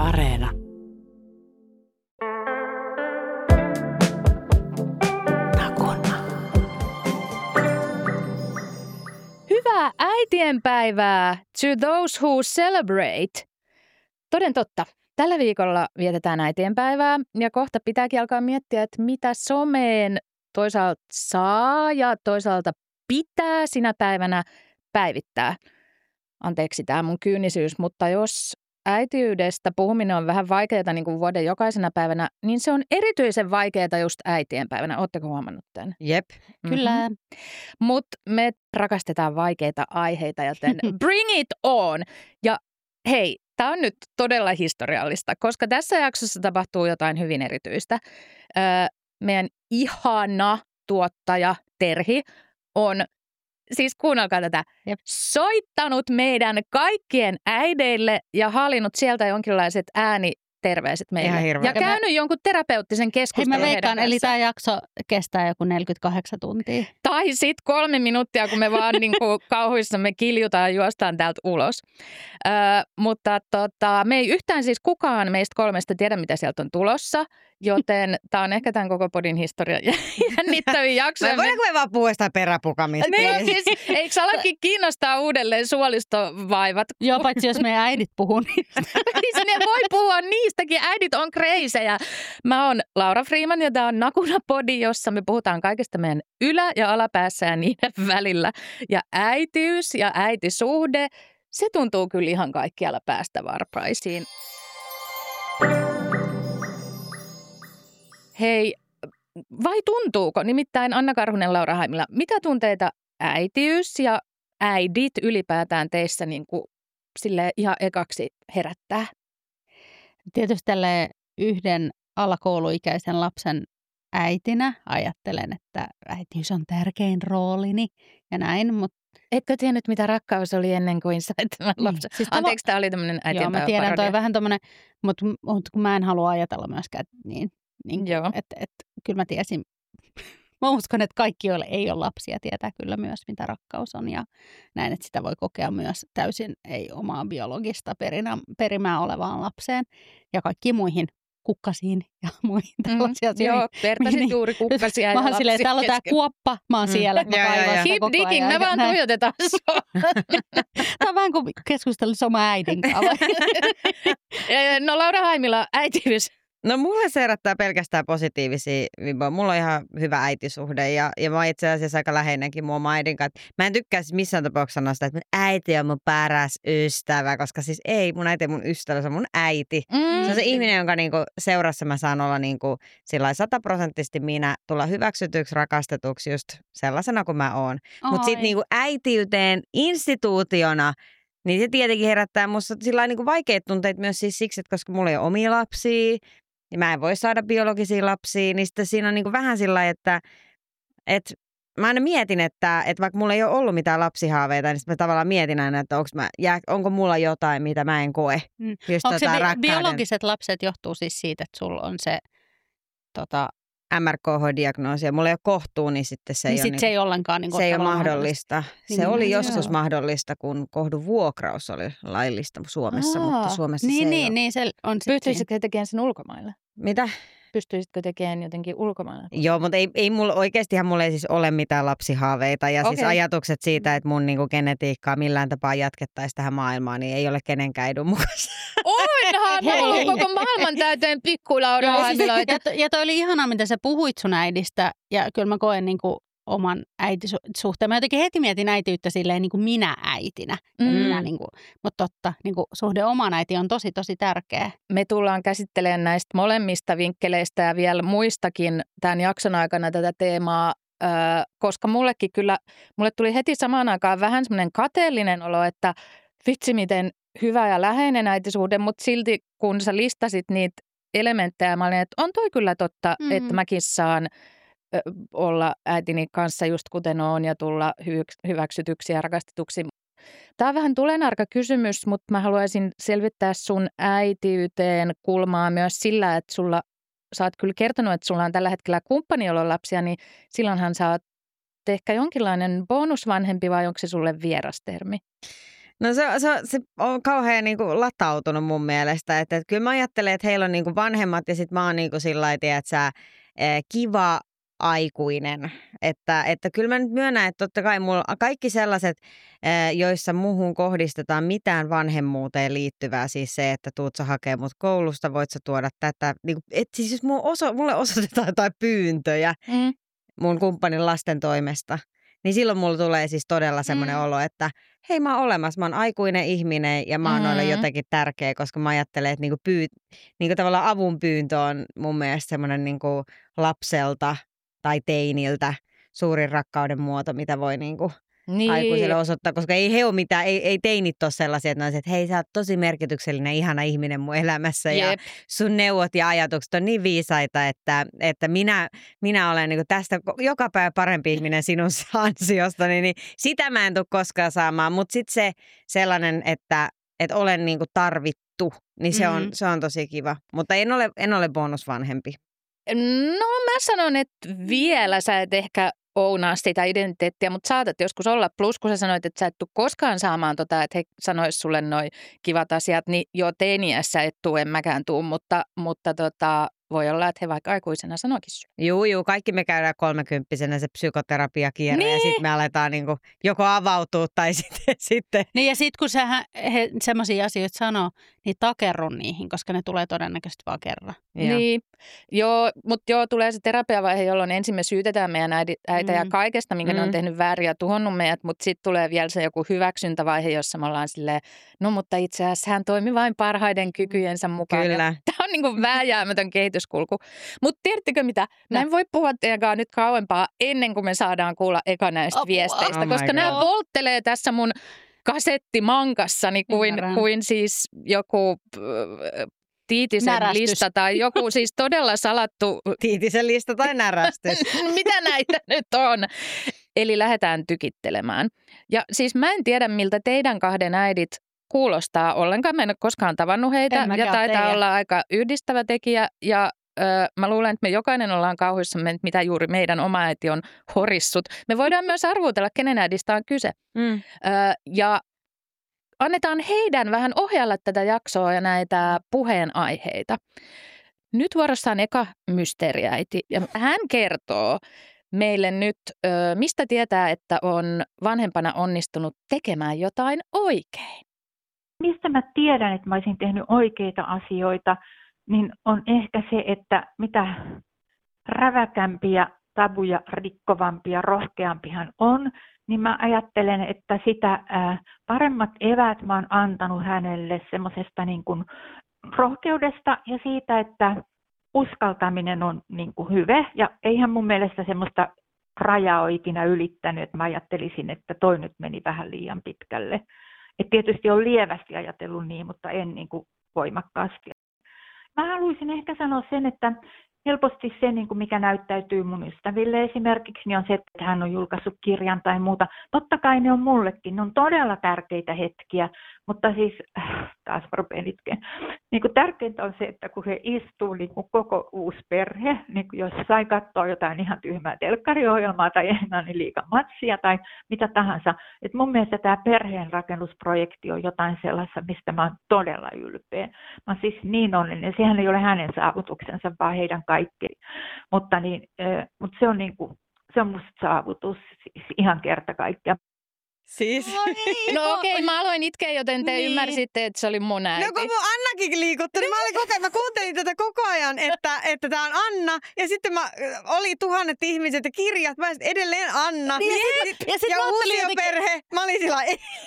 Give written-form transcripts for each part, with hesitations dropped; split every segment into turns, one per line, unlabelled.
Areena.
Hyvää äitienpäivää to those who celebrate. Toden totta, tällä viikolla vietetään äitienpäivää ja kohta pitääkin alkaa miettiä, että mitä someen toisaalta saa ja toisaalta pitää sinä päivänä päivittää. Anteeksi tämä mun kyynisyys, mutta jos äitiydestä puhuminen on vähän vaikeaa niin kuin vuoden jokaisena päivänä, niin se on erityisen vaikeaa just äitienpäivänä. Ootteko huomannut tämän?
Jep.
Kyllä. Mutta me rakastetaan vaikeita aiheita, joten bring it on! Ja hei, tämä on nyt todella historiallista, koska tässä jaksossa tapahtuu jotain hyvin erityistä. Meidän ihana tuottaja Terhi on, siis kuunnelkaa tätä, soittanut meidän kaikkien äideille ja haalinnut sieltä jonkinlaiset ääniterveiset meille. Ja käynyt jonkun terapeuttisen keskustelun.
Hei, mä veikkaan, eli tämä jakso kestää joku 48 tuntia.
Tai sitten 3 minuuttia, kun me vaan niinku kauhuissamme kiljutaan ja juostaan täältä ulos. Mutta me ei yhtään siis kukaan meistä 3 tiedä, mitä sieltä on tulossa. Joten tämä on ehkä tämän koko podin historian jännittävin jakso.
Voidaanko me vaan puhua jostain peräpukamista?
Niin, siis, eikö alakin kiinnostaa uudelleen suolistovaivat?
Joo, paitsi jos meidän äidit puhuu niistä.
Ne voi puhua niistäkin. Äidit on kreisejä. Mä oon Laura Freeman ja tämä on Nakuna-podi, jossa me puhutaan kaikesta meidän ylä- ja alapäässä ja niiden välillä. Ja äitiys ja äitisuhde, se tuntuu kyllä ihan kaikkialla päästä varpaisiin. Hei, vai tuntuuko? Nimittäin Anna Karhunen, Laura Haimila, mitä tunteita äitiys ja äidit ylipäätään teissä niin kuin silleen ihan ekaksi herättää?
Tietysti tälle yhden alakouluikäisen lapsen äitinä ajattelen, että äitiys on tärkein roolini ja näin, mutta
etkö tiennyt, mitä rakkaus oli ennen kuin sait tämän lapsen? Siis anteeksi, tämä oli tämmöinen äitienpäiväparodia.
Joo, mä tiedän, toi vähän tommoinen, mutta kun mä en halua ajatella myöskään niin että kyllä mä tiesin. Mä uskon, että kaikki, joille ei ole lapsia, tietää kyllä myös, mitä rakkaus on. Ja näin, että sitä voi kokea myös täysin ei omaa biologista perimää olevaan lapseen ja kaikkiin muihin kukkasiin ja muihin tällaisia asioihin.
Joo, vertaisit juuri kukkasia ja
lapsia. Mä oon silleen, täällä on tää kuoppa, mä oon siellä.
Keep digging, me vaan tuijotetaan sua.
Tämä on vähän kuin keskustelussa oma äidin kanssa.
No Laura Haimila, äitiys.
No mulle se herättää pelkästään positiivisia vibboja. Mulla on ihan hyvä äitisuhde ja mä oon itse asiassa aika läheinenkin mun oma äidin kanssa. Mä en tykkää siis missään tapauksessa sanoa sitä, että mun äiti on mun paras ystävä, koska siis ei, mun äiti on mun ystävä, se on mun äiti. Se on se ihminen, jonka niinku seurassa mä saan olla niinku 100% minä, tulla hyväksytyksi, rakastetuksi just sellaisena kuin mä oon. Mutta sitten niinku äitiyteen instituutiona, niin se tietenkin herättää musta sillä niinku vaikeita tunteita myös siis siksi, että koska mulla ei ole omia lapsia, niin mä en voi saada biologisia lapsia, niin sitten siinä on niinku vähän sillä että mä aina mietin, että vaikka mulla ei ole ollut mitään lapsihaaveita, niin sitten mä tavallaan mietin aina, että onko mulla jotain, mitä mä en koe. Just
onko se biologiset lapset johtuu siis siitä, että sulla on se
MRKH-diagnoosi ja mulla ei ole kohtua, niin sitten se ei ole,
se ei ollenkaan
se ei ole mahdollista. Se oli joskus mahdollista, kun kohdun vuokraus oli laillista Suomessa, mutta Suomessa se ei ole.
Niin, se on
Pystyisitkö tekemään sen ulkomailla?
Mitä?
Pystyisitkö tekemään jotenkin ulkomailla?
Joo, mutta ei mulla, oikeastihan mulla ei siis ole mitään lapsihaaveita ja siis ajatukset siitä, että mun niinku genetiikkaa millään tapaa jatkettaisiin tähän maailmaan, niin ei ole kenenkään edun mukaista.
Onhan! Mulla on koko maailman täyteen pikkulaura.
Ja toi oli ihanaa, mitä sä puhuit sun äidistä ja kyllä mä koen niinku oman äitisuhteen. Mä jotenkin heti mietin äitiyttä silleen niin kuin minä äitinä. Mutta totta, niin kuin suhde omaan äitiin on tosi, tosi tärkeä.
Me tullaan käsittelemään näistä molemmista vinkkeleistä ja vielä muistakin tämän jakson aikana tätä teemaa, koska mulle tuli heti samaan aikaan vähän semmoinen kateellinen olo, että vitsi miten hyvä ja läheinen äitisuhde, mutta silti kun sä listasit niitä elementtejä, mä olin, että on toi kyllä totta, että mäkin saan olla äitini kanssa just kuten on ja tulla hyväksytyksi ja rakastetuksi. Tämä on vähän tulenarka kysymys, mutta mä haluaisin selvittää sun äitiyteen kulmaa myös sillä, että sä oot kyllä kertonut, että sulla on tällä hetkellä kumppani, jolla on lapsia, niin silloinhan sä oot ehkä jonkinlainen bonusvanhempi vai onko se sulle vieras termi?
No se on kauhean niin kuin latautunut mun mielestä. Että kyllä mä ajattelen, että heillä on niin kuin vanhemmat ja sitten mä oon niin kuin sillä lailla, että sä kiva aikuinen. Että kyllä mä nyt myönnän, että totta kai mulla kaikki sellaiset, joissa muuhun kohdistetaan mitään vanhemmuuteen liittyvää, siis se, että tuut sä hakee mut koulusta, voit sä tuoda tätä. Niin kuin, että siis jos mulle osoitetaan jotain pyyntöjä mun kumppanin lasten toimesta, niin silloin mulla tulee siis todella semmoinen olo, että hei mä oon olemassa, mä oon aikuinen ihminen ja mä oon noille jotenkin tärkeä, koska mä ajattelen, että niinku tavallaan avun pyyntö on mun mielestä semmoinen niinku lapselta tai teiniltä suurin rakkauden muoto, mitä voi niinku aikuiselle osoittaa, koska ei he ole mitään, ei teinit ole sellaisia, että hei sä oot tosi merkityksellinen, ihana ihminen mun elämässä ja sun neuvot ja ajatukset on niin viisaita, että minä olen niinku tästä joka päivä parempi ihminen sinun ansiosta, niin sitä mä en tule koskaan saamaan, mutta sitten se sellainen, että olen niinku tarvittu, niin se on tosi kiva, mutta en ole bonusvanhempi.
No mä sanon, että vielä sä et ehkä ounaa sitä identiteettiä, mutta saatat joskus olla. Plus kun sä sanoit, että sä et tule koskaan saamaan että he sanois sulle noi kivat asiat, niin jo teiniässä et tuu, en mäkään tuu, mutta voi olla, että he vaikka aikuisena sanoikin sulle.
Joo, kaikki me käydään 30-vuotiaana se psykoterapiakierre ja sitten me aletaan niinku joko avautua tai sitten.
Niin ja sitten kun he semmoisia asioita sanoo, niin takerru niihin, koska ne tulee todennäköisesti vaan kerran.
Niin, mutta tulee se terapiavaihe, jolloin ensin me syytetään meidän äitejä kaikesta, minkä ne on tehnyt väärin ja tuhonnut meidät, mutta sitten tulee vielä se joku hyväksyntävaihe, jossa me ollaan silleen, no mutta itse asiassa hän toimi vain parhaiden kykyjensä mukaan.
Kyllä.
Tämä on niinku vääjäämätön kehityskulku. Mutta tiedättekö mitä? Mä en voi puhua teidän nyt kauempaa ennen kuin me saadaan kuulla eka näistä viesteistä, koska nämä polttelee tässä mun kasettimankassani kuin siis joku Tiitisen
närästys.
lista tai joku siis todella salattu.
Tiitisen lista tai närästys.
Mitä näitä nyt on? Eli lähdetään tykittelemään. Ja siis mä en tiedä, miltä teidän kahden äidit kuulostaa ollenkaan. Mä en ole koskaan tavannut heitä ja taitaa olla aika yhdistävä tekijä. Ja mä luulen, että me jokainen ollaan kauhuissamme, mitä juuri meidän oma äiti on horissut. Me voidaan myös arvuutella, kenen äidistä on kyse. Ja annetaan heidän vähän ohjalla tätä jaksoa ja näitä puheenaiheita. Nyt vuorossa on eka mysteeriäiti ja hän kertoo meille nyt, mistä tietää, että on vanhempana onnistunut tekemään jotain oikein.
Mistä mä tiedän, että mä olisin tehnyt oikeita asioita, niin on ehkä se, että mitä räväkämpiä, tabuja rikkovampia, rohkeampihan on, niin mä ajattelen, että sitä paremmat eväät mä oon antanut hänelle semmoisesta niin kuin rohkeudesta ja siitä, että uskaltaminen on niin kuin hyve. Ja eihän mun mielestä semmoista rajaa ole ikinä ylittänyt, että mä ajattelisin, että toi nyt meni vähän liian pitkälle. Et tietysti on lievästi ajatellut niin, mutta en niin kuin voimakkaasti. Mä haluaisin ehkä sanoa sen, että helposti se, niin kuin mikä näyttäytyy mun ystäville esimerkiksi, niin on se, että hän on julkaissut kirjan tai muuta. Totta kai ne on mullekin, ne on todella tärkeitä hetkiä, mutta siis taas rupean itkeen. Niin kuin tärkeintä on se, että kun he istuu niin kuin koko uusi perhe, niin kuin jossain katsoo jotain ihan tyhmää telkkariohjelmaa tai englannin liigan matsia tai mitä tahansa. Et mun mielestä tämä perheenrakennusprojekti on jotain sellaista, mistä mä oon todella ylpeä. Mä oon siis niin onnellinen. Sehän ei ole hänen saavutuksensa, vaan heidän kaikkien. Mutta se on niin kuin, se on musta saavutus siis ihan kerta kaikkiaan.
Siis.
No okei, mä aloin itkeä, joten te ymmärsitte, että se oli mun äiti.
No kun mun Annakin liikutti, niin mä kuuntelin tätä koko ajan, että tää on Anna. Ja sitten oli 1000 ihmiset ja kirjat, mä edelleen Anna. Ja uusioperhe. Mä olin sillä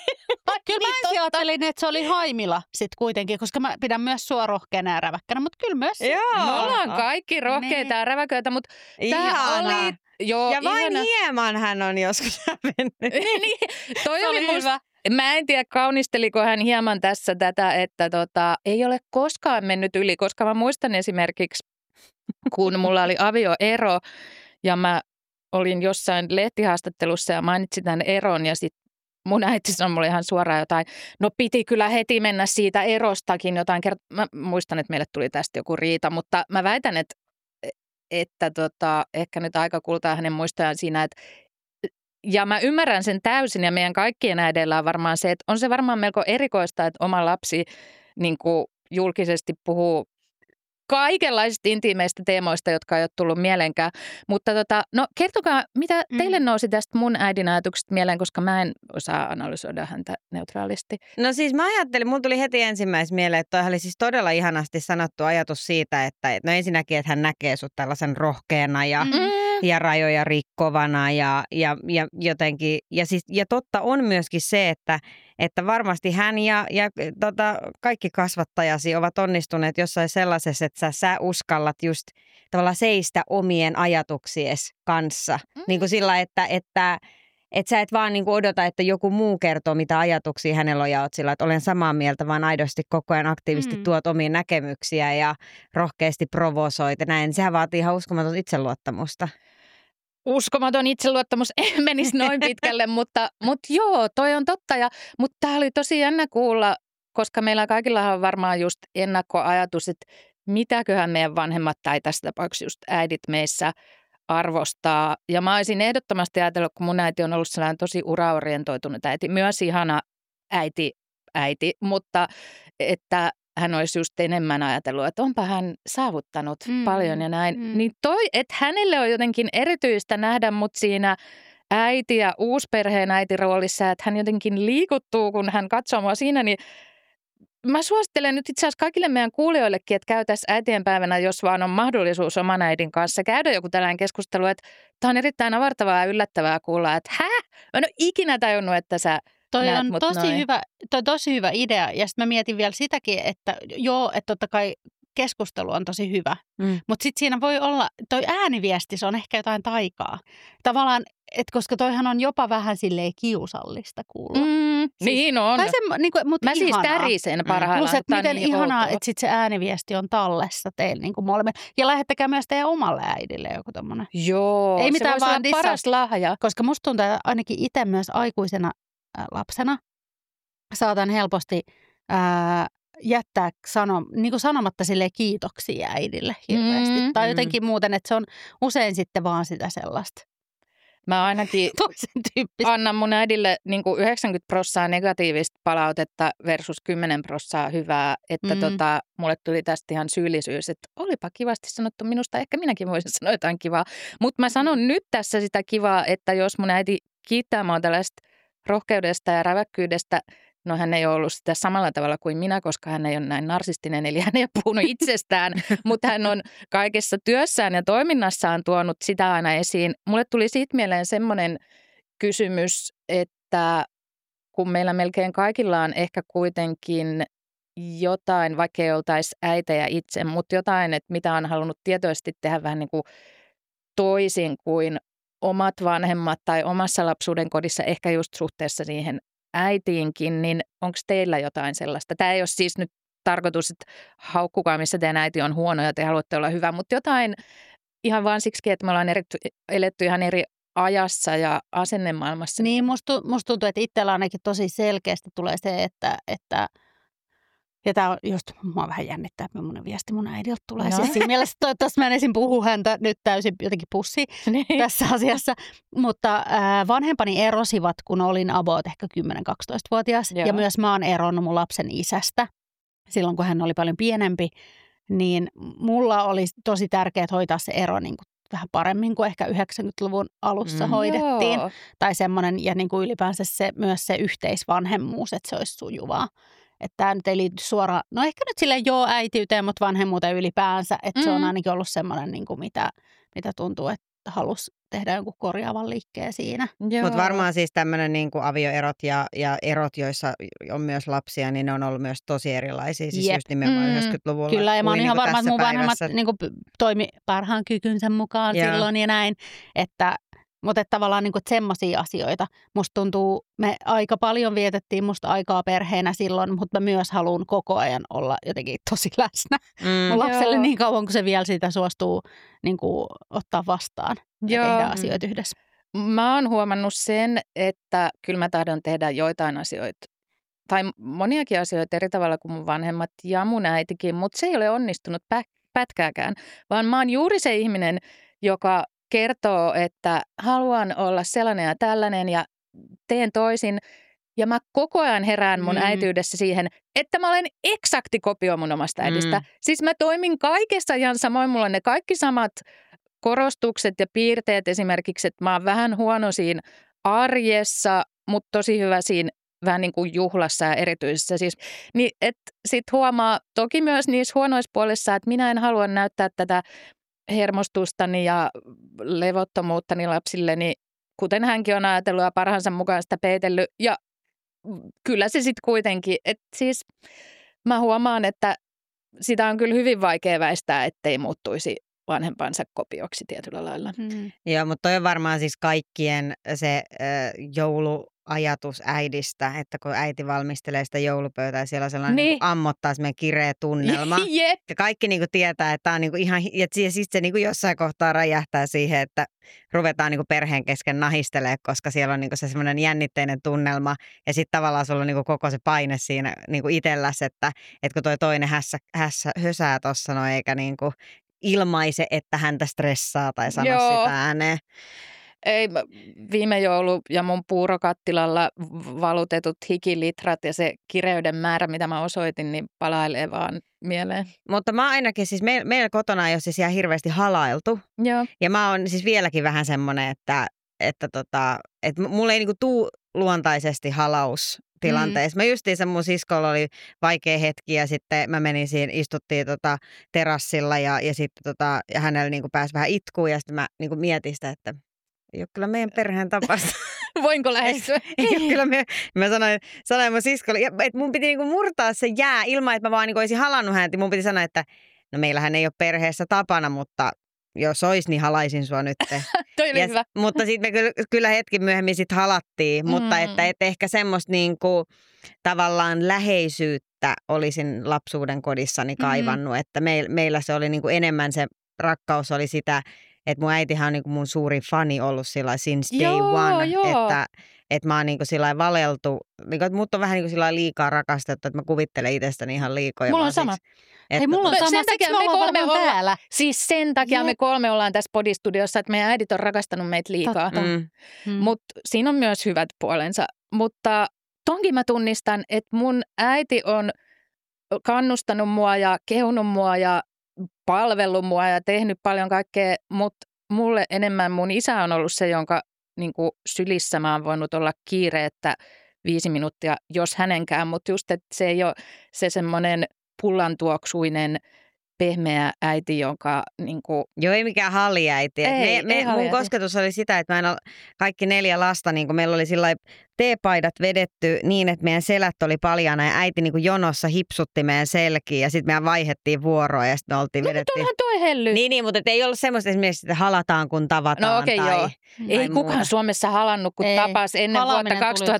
Kyllä mä ajattelin, että se oli Haimila sit kuitenkin, koska mä pidän myös sua rohkeana ja räväkkänä, mutta kyllä myös.
Joo. Me ollaan kaikki rohkeita ja räväköitä, mutta tää oli... Joo,
ja vain ihana. Hieman hän on joskus mennyt.
niin, toi oli hyvä. Mä en tiedä, kaunisteliko hän hieman tässä tätä, että ei ole koskaan mennyt yli, koska mä muistan esimerkiksi, kun mulla oli avioero ja mä olin jossain lehtihaastattelussa ja mainitsin tämän eron ja sitten mun äiti sanoi mulle ihan suoraan jotain, no piti kyllä heti mennä siitä erostakin jotain mä muistan, että meille tuli tästä joku riita, mutta mä väitän, että ehkä nyt aika kultaa hänen muistojaan siinä, että Ja mä ymmärrän sen täysin ja meidän kaikkien äideillä on varmaan se, että on se varmaan melko erikoista, että oma lapsi niin kuin julkisesti puhuu kaikenlaisista intiimeistä teemoista, jotka ei ole tullut mieleenkään. Mutta no kertokaa, mitä teille nousi tästä mun äidin ajatuksesta mieleen, koska mä en osaa analysoida häntä neutraalisti.
No siis mä ajattelin, mun tuli heti ensimmäis mieleen, että toi oli siis todella ihanasti sanottu ajatus siitä, että no ensinnäkin, että hän näkee sut tällaisen rohkeana ja rajoja rikkovana ja jotenkin, ja totta on myöskin se, että varmasti hän ja kaikki kasvattajasi ovat onnistuneet jossain sellaisessa, että sä uskallat just tavallaan seistä omien ajatuksiesi kanssa. Niin kuin sillä, että sä et vaan niin kuin odota, että joku muu kertoo, mitä ajatuksia hänellä on, ja oot sillä, että olen samaa mieltä, vaan aidosti koko ajan aktiivisesti tuot omia näkemyksiä ja rohkeasti provosoit ja näin. Sehän vaatii ihan uskomaton itseluottamusta.
Uskomaton itseluottamus ei menisi noin pitkälle, mutta joo, toi on totta. Mutta tämä oli tosi jännä kuulla, koska meillä kaikilla on varmaan just ennakkoajatus, että mitäköhän meidän vanhemmat tai tässä tapauksessa just äidit meissä arvostaa. Ja mä olisin ehdottomasti ajatellut, kun mun äiti on ollut sellainen tosi uraorientoitunut äiti, myös ihana äiti, mutta että hän olisi just enemmän ajatellut, että onpa hän saavuttanut paljon ja näin. Niin että hänelle on jotenkin erityistä nähdä mut siinä äiti- ja uusperheen äitiroolissa, että hän jotenkin liikuttuu, kun hän katsoo mua siinä, niin mä suosittelen nyt itse asiassa kaikille meidän kuulijoillekin, että käytäisiin äitienpäivänä, jos vaan on mahdollisuus oman äidin kanssa käydä joku tällainen keskustelu, että tämä on erittäin avartavaa ja yllättävää kuulla, että mä en ole ikinä tajunnut, että sä
Toi on tosi hyvä idea, ja sitten mä mietin vielä sitäkin, että joo, että totta kai keskustelu on tosi hyvä, mutta sitten siinä voi olla, toi ääniviesti, se on ehkä jotain taikaa. Tavallaan, että koska toihan on jopa vähän silleen kiusallista kuulla.
Niin on.
Mä
siis tärisen parhaillaan.
Plus, että miten
niin
ihanaa, että sit se ääniviesti on tallessa teille niin kuin molemmille. Ja lähettäkää myös teidän omalle äidille joku tommonen.
Joo, ei mitään se vaan paras lahja.
Koska musta tuntuu, että ainakin itse myös aikuisena lapsena saatan helposti jättää sanomatta silleen kiitoksia äidille hirveästi. Tai jotenkin muuten, että se on usein sitten vaan sitä sellaista.
Mä ainakin annan mun äidille niin kuin 90% negatiivista palautetta versus 10% hyvää. Että mulle tuli tästä ihan syyllisyys, että olipa kivasti sanottu minusta. Ehkä minäkin voisin sanoa jotain kivaa. Mutta mä sanon nyt tässä sitä kivaa, että jos mun äiti kiittää mua tällaista rohkeudesta ja räväkkyydestä, no hän ei ole ollut sitä samalla tavalla kuin minä, koska hän ei ole näin narsistinen, eli hän ei ole puhunut itsestään, mutta hän on kaikessa työssään ja toiminnassaan tuonut sitä aina esiin. Mulle tuli siitä mieleen semmoinen kysymys, että kun meillä melkein kaikilla on ehkä kuitenkin jotain, vaikka ei oltaisi äitejä itse, mutta jotain, että mitä on halunnut tietoisesti tehdä vähän niin kuin toisin kuin omat vanhemmat tai omassa lapsuuden kodissa, ehkä just suhteessa siihen äitiinkin, niin onko teillä jotain sellaista? Tämä ei ole siis nyt tarkoitus, että haukkukaa, missä teidän äiti on huono ja te haluatte olla hyvä, mutta jotain ihan vaan siksi, että me ollaan eletty ihan eri ajassa ja asennemaailmassa.
Niin, musta tuntuu, että itsellä ainakin tosi selkeästi tulee se, että ja tämä on just, mua vähän jännittää, että millainen viesti mun äidiltä tulee. No. Siis siinä mielessä toivottavasti mä en esim. Puhu häntä nyt täysin jotenkin pussiin tässä asiassa. Mutta vanhempani erosivat, kun olin about ehkä 10-12-vuotias. Joo. Ja myös mä oon eronnut mun lapsen isästä silloin, kun hän oli paljon pienempi. Niin mulla oli tosi tärkeää hoitaa se ero niin kuin vähän paremmin kuin ehkä 90-luvun alussa hoidettiin. Joo. Tai semmoinen, ja niin kuin ylipäänsä myös se yhteisvanhemmuus, että se olisi sujuvaa. Että tämä nyt ei liity suoraan, no ehkä nyt silleen äitiyteen, mutta vanhemmuuteen ylipäänsä. Että se on ainakin ollut semmoinen, niin kuin mitä tuntuu, että halusi tehdä jonkun korjaavan liikkeen siinä.
Mutta varmaan siis tämmöinen niin kuin avioerot ja erot, joissa on myös lapsia, niin ne on ollut myös tosi erilaisia. Siis just nimenomaan 90-luvulla.
Kyllä, ja mä oon ihan varma, että mun vanhemmat niin kuin toimi parhaan kykynsä mukaan silloin ja näin. Mutta tavallaan niin semmoisia asioita. Musta tuntuu, me aika paljon vietettiin musta aikaa perheenä silloin, mutta mä myös haluan koko ajan olla jotenkin tosi läsnä mun lapselle niin kauan, kun se vielä siitä suostuu niin kuin ottaa vastaan ja tehdä asioita yhdessä.
Mä oon huomannut sen, että kyllä mä tahdon tehdä joitain asioita tai moniakin asioita eri tavalla kuin mun vanhemmat ja mun äitikin, mutta se ei ole onnistunut pätkääkään, vaan mä oon juuri se ihminen, joka kertoo, että haluan olla sellainen ja tällainen ja teen toisin. Ja mä koko ajan herään mun äityydessä siihen, että mä olen eksakti kopio mun omasta äidistä. Siis mä toimin kaikessa ihan samoin. Mulla on ne kaikki samat korostukset ja piirteet esimerkiksi, että mä oon vähän huono siinä arjessa, mutta tosi hyvä siinä vähän niin kuin juhlassa ja erityisessä. Siis, niin, että sit huomaa toki myös niissä huonoissa puolissa, että minä en halua näyttää tätä hermostustani ja levottomuuttani lapsilleni, kuten hänkin on ajatellut ja parhaansa mukaan sitä peitellyt. Ja kyllä se sitten kuitenkin, että siis mä huomaan, että sitä on kyllä hyvin vaikea väistää, ettei muuttuisi vanhempansa kopioksi tietyllä lailla.
Joo, mutta toi on varmaan siis kaikkien se jouluajatus äidistä, että kun äiti valmistelee sitä joulupöytää ja siellä on sellainen niin ammottaa semmoinen kireä tunnelma.
Jep.
Ja kaikki niinku tietää, että tämä on niinku ihan, ja sitten se niinku jossain kohtaa räjähtää siihen, että ruvetaan niinku perheen kesken nahistelemaan, koska siellä on niinku se semmoinen jännitteinen tunnelma ja sitten tavallaan sulla on niinku koko se paine siinä niinku itselläs, että kun toi toinen hösää tuossa no eikä niinku ilmaise, että häntä stressaa tai sano sitä ääneen.
Ei, viime joulu ja mun puurokattilalla valutetut hikilitrat ja se kireyden määrä, mitä mä osoitin, niin palailee vaan mieleen.
Mutta mä ainakin, siis meillä kotona ei ole siis ihan hirveästi halailtu.
Joo.
Ja mä oon siis vieläkin vähän semmoinen, että mulla ei niinku tuu luontaisesti halaustilanteessa. Mä justiinsa mun siskolla oli vaikea hetki ja sitten mä menin siinä, istuttiin terassilla ja sitten ja hänellä niinku pääsi vähän itkuun ja sitten mä niinku mietin sitä, että ei ole kyllä meidän perheen tapasta.
Voinko lähestyä?
Ei ole kyllä mä sanoin mun siskolle, että mun piti niinku murtaa se jää ilman, että mä vaan niinku olisin halannut häntä. Mun piti sanoa, että no meillähän ei ole perheessä tapana, mutta jos ois, niin halaisin sua nyt.
Toi oli hyvä.
Mutta sitten me kyllä hetki myöhemmin sit halattiin, mutta että ehkä semmoista niinku tavallaan läheisyyttä olisin lapsuuden kodissani kaivannut, että meillä se oli niinku enemmän se rakkaus oli sitä, että mun äitihän on niinku mun suurin fani ollut sillä since day one, että mä oon niinku sillä valeltu, niinku, että mut on vähän niinku sillä liikaa rakastettu, että mä kuvittelen itsestäni ihan liikoja.
Mulla on sama.
Hei, mulla on sama, sen takia me kolme täällä.
Siis sen takia me kolme ollaan tässä podistudiossa, että meidän äidit on rakastanut meitä liikaa. Mutta siinä on myös hyvät puolensa. Mutta tonkin mä tunnistan, että mun äiti on kannustanut mua ja kehunut mua ja palvellut mua ja tehnyt paljon kaikkea, mutta mulle enemmän mun isä on ollut se, jonka niin kuin sylissä mä oon voinut olla kiireettä 5 minuuttia, jos hänenkään, mutta just, että se ei ole se semmoinen pullantuoksuinen pehmeä äiti, jonka niinku...
Joo, ei mikään halliäiti.
Ei
mun kosketus oli sitä, että mä en ole kaikki 4 lasta, niin kuin meillä oli sillai teepaidat vedetty niin, että meidän selät oli paljana ja äiti niin kuin jonossa hipsutti meidän selkiä ja sitten meidän vaihdettiin vuoroa ja sitten oltiin vedettiin.
No, toi helly.
Niin, mutta ei ollut semmoista esimerkiksi, että halataan kun tavataan.
No okei, joo. Ei kukaan Suomessa halannut, kun tapas ennen vuotta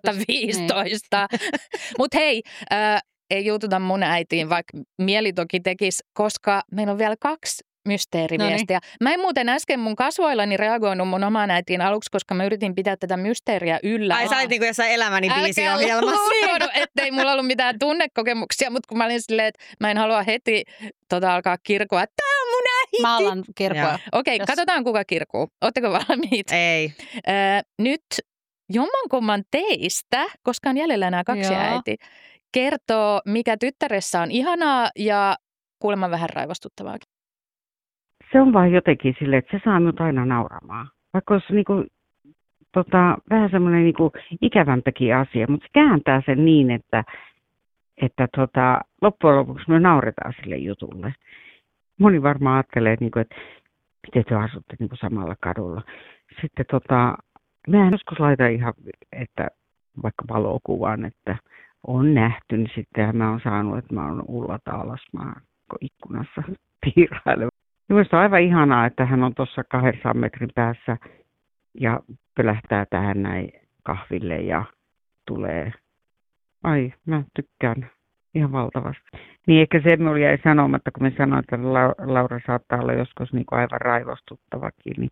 2015. Mutta hei... ei juututa mun äitiin, vaikka mieli toki tekisi, koska meillä on vielä 2 mysteeriviestiä. Mä en muuten äsken mun kasvoillani reagoinut mun omaan äitiin aluksi, koska mä yritin pitää tätä mysteeriä yllä.
Ai sä olit niin kuin jossain elämäni biisiohjelmassa.
Ettei mulla ollut mitään tunnekokemuksia, mutta kun mä olin silleen, että mä en halua heti alkaa kirkua, että tää on mun äiti.
Mä alan kirkua.
Okei, katsotaan kuka kirkuu. Ootteko valmiit?
Ei.
Nyt jommankumman teistä, koska on jäljellä nämä 2 äiti, kertoo, mikä tyttäressä on ihanaa ja kuulemma vähän raivostuttavaakin.
Se on vaan jotenkin silleen, että se saa minut aina nauramaan. Vaikka olisi niinku, vähän semmoinen niinku ikävämpäkin asia, mutta se kääntää sen niin, että loppujen lopuksi me nauretaan sille jutulle. Moni varmaan ajattelee, että miten te asutte niinku samalla kadulla. Sitten mehän joskus laitan ihan, että vaikka valokuvan, että on nähty, niin sitten mä oon saanut, että mä oon Ulla Taalasmaa ikkunassa piirailemaan. Minusta on aivan ihanaa, että hän on tuossa 200 metrin päässä ja pölähtää tähän näin kahville ja tulee. Ai, mä tykkään ihan valtavasti. Niin ehkä se minulle jäi sanomatta, kun mä sanoin, että Laura saattaa olla joskus niin kuin aivan raivostuttavakin. Niin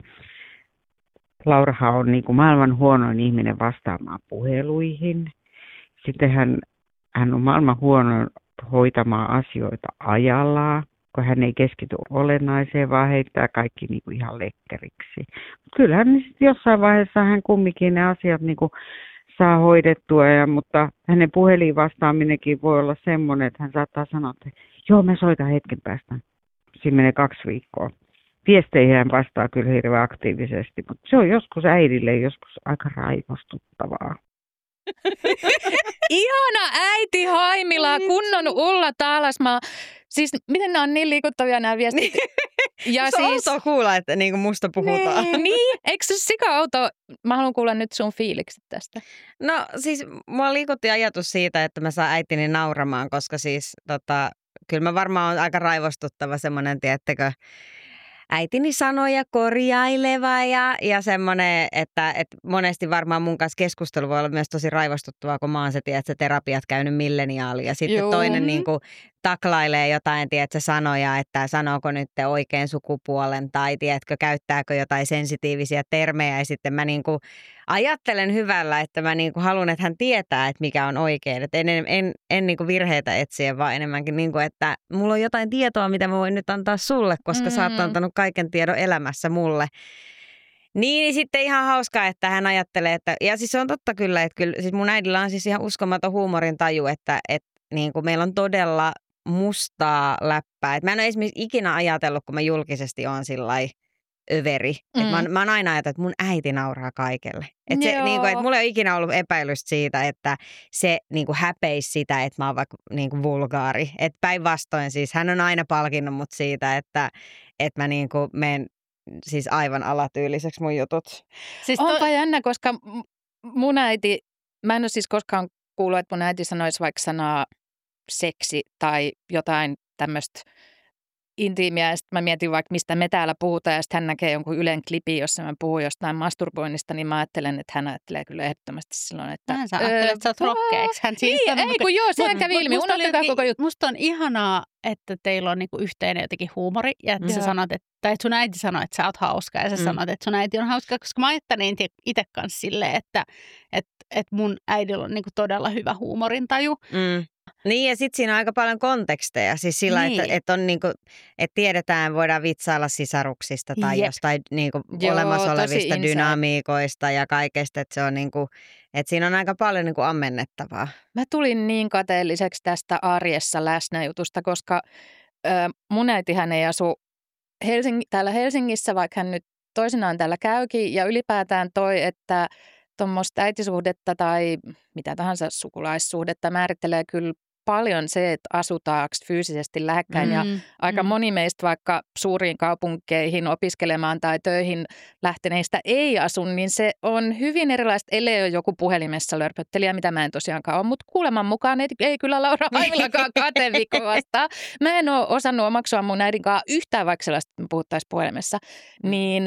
Laurahan on niin kuin maailman huonoin ihminen vastaamaan puheluihin. Sitten hän on maailman huonoin hoitamaan asioita ajallaan. kun hän ei keskity olennaiseen, vaan heittää kaikki niin kuin ihan lekkeriksi. Kyllähän niin sitten jossain vaiheessa hän kumminkin ne asiat niin kuin saa hoidettua, mutta hänen puhelin vastaaminenkin voi olla semmoinen, että hän saattaa sanoa, että joo, mä soitan hetken päästä. Siinä menee 2 viikkoa. Viesteihin hän vastaa kyllä hirveän aktiivisesti, mutta se on joskus äidille joskus aika raivostuttavaa.
Ihana äiti Haimila, kunnon Ulla Taalasmaa. Siis miten nämä on niin liikuttavia nämä viestit?
Ja se on outoa kuulla, että niin kuin musta puhutaan.
Niin, eikö se sika-outoa? Mä haluan kuulla nyt sun fiilikset tästä.
No siis mua liikutti ajatus siitä, että mä saan äitini nauramaan, koska siis kyllä mä varmaan on aika raivostuttava semmoinen, tiedättekö, äitini sanoja korjaileva ja semmoinen, että monesti varmaan mun kanssa keskustelu voi olla myös tosi raivostuttavaa, kun mä oon se, tiedätkö, terapiat käynyt milleniaali ja sitten toinen niin kuin taklailee jotain, tiedätkö, sanoja, että sanooko nyt oikein sukupuolen tai tiedätkö, käyttääkö jotain sensitiivisiä termejä ja sitten mä niin kuin ajattelen hyvällä, että mä niin kuin haluan, että hän tietää, että mikä on oikein. Että en niin kuin virheitä etsiä, vaan enemmänkin, niin kuin, että mulla on jotain tietoa, mitä mä voin nyt antaa sulle, koska sä oot antanut kaiken tiedon elämässä mulle. Niin sitten ihan hauskaa, että hän ajattelee, että, ja siis se on totta kyllä, että kyllä, siis mun äidillä on siis ihan uskomaton huumorin taju, että niin kuin meillä on todella mustaa läppää. Et mä en ole esimerkiksi ikinä ajatellut, kun mä julkisesti oon sillai överi. Mä oon aina ajatellut, että mun äiti nauraa kaikelle. Että niinku, et mulla ei ole ikinä ollut epäilystä siitä, että se niinku häpeisi sitä, että mä oon vaikka niinku vulgaari. Että päinvastoin siis hän on aina palkinnut mut siitä, että mä niinku menen siis aivan alatyyliseksi mun jutut.
Siis onpa jännä, koska mun äiti, mä en ole siis koskaan kuullut, että mun äiti sanoisi vaikka sanaa seksi tai jotain tämmöistä intiimiä, ja sitten mä mietin vaikka, mistä me täällä puhutaan, ja sitten hän näkee jonkun Ylen klipin, jossa mä puhun jostain masturboinnista, niin mä ajattelen, että hän ajattelee kyllä ehdottomasti silloin, että
hän ajattelee, että sä oot rohkeaksi.
Sehän kävi ilmi, unohtukaa koko juttu.
Musta on ihanaa, että teillä on niinku yhteinen jotenkin huumori, ja että sä sanot, että sun äiti sanoi, että sä oot hauska, ja sä sanot, että sun äiti on hauska, koska mä ajattelin itse kanssa silleen, että mun äidillä on niinku todella hyvä huumorintaju.
Niin, ja sitten siinä on aika paljon konteksteja. Siis sillä, että on niinku, että tiedetään, voidaan vitsailla sisaruksista tai jostain niinku olemassa olevista dynamiikoista ja kaikesta. Että se on niinku, että siinä on aika paljon niinku ammennettavaa.
Mä tulin niin kateelliseksi tästä arjessa läsnäjutusta, koska mun äitihän ei asu täällä Helsingissä, vaikka hän nyt toisinaan täällä käykin. Ja ylipäätään että tuommoista äitisuhdetta tai mitä tahansa sukulaissuhdetta määrittelee kyllä paljon se, että asutaanko fyysisesti lähekkäin. Ja aika moni meistä vaikka suuriin kaupunkeihin opiskelemaan tai töihin lähteneistä ei asu, niin se on hyvin erilaista, ellei ole joku puhelimessa lörpöttelijä, mitä mä en tosiaankaan ole. Mutta kuuleman mukaan ei kyllä Laura Haimilakaan kateviikko vastaan. Mä en ole osannut omaksua mun äidinkaan yhtään, vaikka sellaista puhuttaisiin puhelimessa. Niin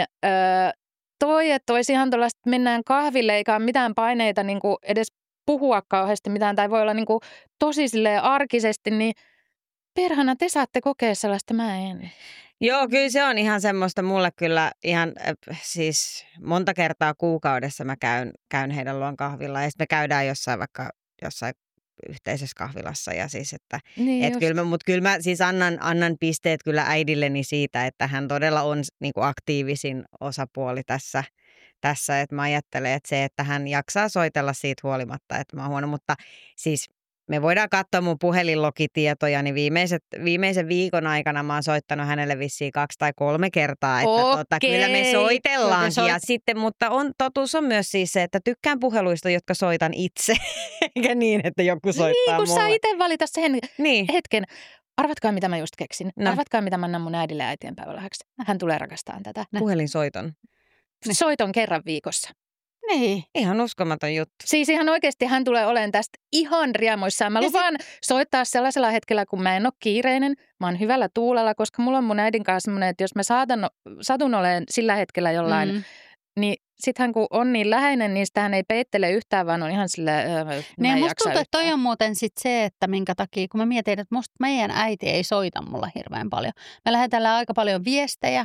että olisi ihan tuollaista, että mennään kahville, eikä ole mitään paineita niin kuin edes puhua kauheasti mitään, tai voi olla niin kuin tosi silleen arkisesti, niin perhana te saatte kokea sellaista, mä en.
Joo, kyllä se on ihan semmoista mulle kyllä ihan siis monta kertaa kuukaudessa mä käyn heidän luon kahvilla, ja sitten me käydään jossain yhteisessä kahvilassa ja siis, että
niin
kyllä mä siis annan pisteet kyllä äidilleni siitä, että hän todella on niin kuin aktiivisin osapuoli tässä, että mä ajattelen, että se, että hän jaksaa soitella siitä huolimatta, että mä oon huono, mutta siis me voidaan katsoa mun puhelinlogitietoja, niin viimeisen viikon aikana mä oon soittanut hänelle vissiin 2 tai 3 kertaa, että kyllä me soitellaankin. Ja sitten, mutta totuus on myös siis se, että tykkään puheluista, jotka soitan itse, eikä niin, että joku soittaa
mulle. Niin, kun saa itse valita sen hetken. Arvatkaa, mitä mä just keksin. No. Arvatkaa, mitä mä annan mun äidille äitienpäivälahjaksi. Hän tulee rakastamaan tätä.
Puhelinsoiton.
Soiton kerran viikossa.
Niin.
Ihan uskomaton juttu.
Siis ihan oikeasti hän tulee olemaan tästä ihan riemuissaan. Mä lupaan soittaa sellaisella hetkellä, kun mä en ole kiireinen. Mä oon hyvällä tuulella, koska mulla on mun äidin kanssa semmoinen, että jos mä satun olemaan sillä hetkellä jollain, niin sittenhän kun on niin läheinen, niin sitähän ei peittele yhtään, vaan on ihan silleen,
niin musta tuntuu, että toi on muuten sit se, että minkä takia, kun mä mietin, että musta meidän äiti ei soita mulla hirveän paljon. Me lähetellään aika paljon viestejä,